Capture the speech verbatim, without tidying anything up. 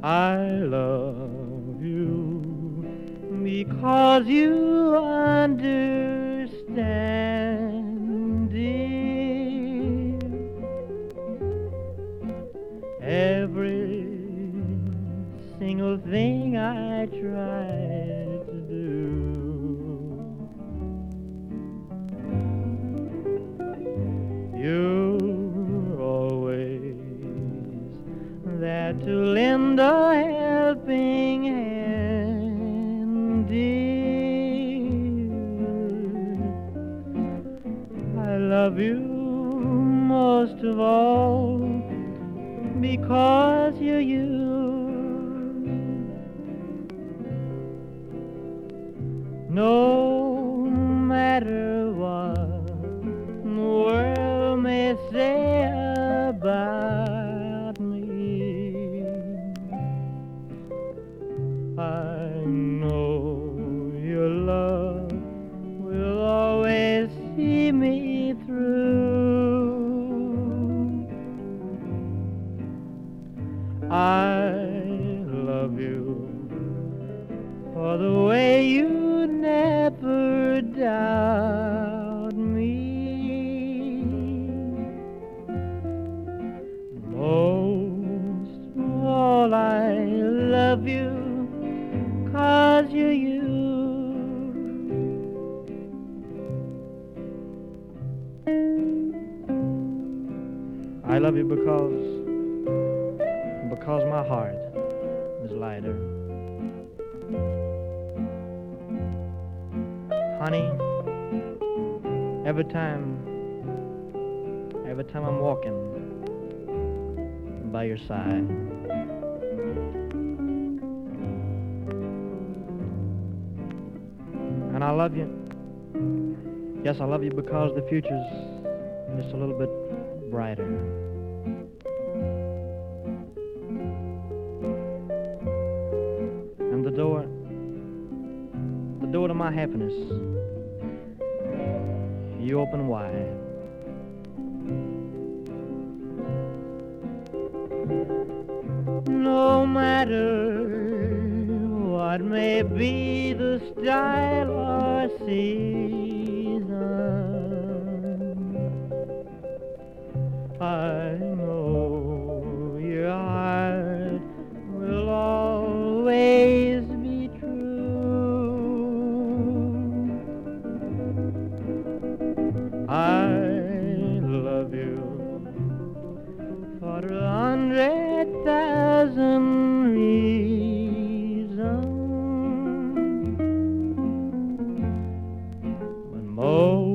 I love you because you understand, dear. Every single thing I try to do, you're always there to lend a helping hand, dear. I love you most of all because you're you. No matter what the world may say about me, I know your love will always see me through. I love you for the way you never doubt me. Most of all, I love you 'cause you're you. I love you because because my heart is lighter. Honey, every time, every time I'm walking by your side, and I love you. Yes, I love you because the future's just a little bit brighter. And the door, the door to my happiness, you open wide. No matter what may be the style or season, I know your heart will always be true. I love you for a hundred thousand reasons, but most